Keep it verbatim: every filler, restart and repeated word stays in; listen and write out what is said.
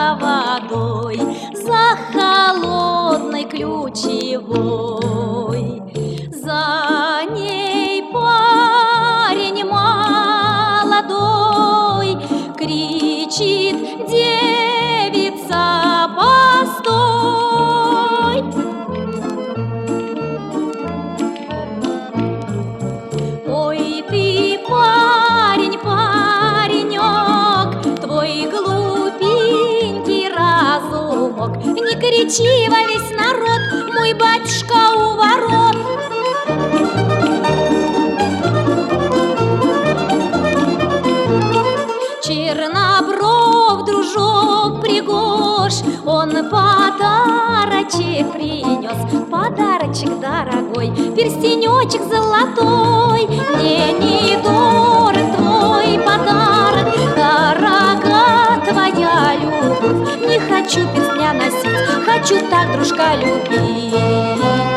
за водой, за холодной ключевой. За ней парень молодой кричит: девица, постой! Ой, ты парень, паренек, твой глупенький разумок, не кричи во весь народ, мой батюшка у ворот. Чернобров, дружок Пригож, он подарочек принес, подарочек дорогой, перстенечек золотой. Мне недорог твой подарок, дорога твоя любовь. Не хочу перстня носить, хочу так дружка любить.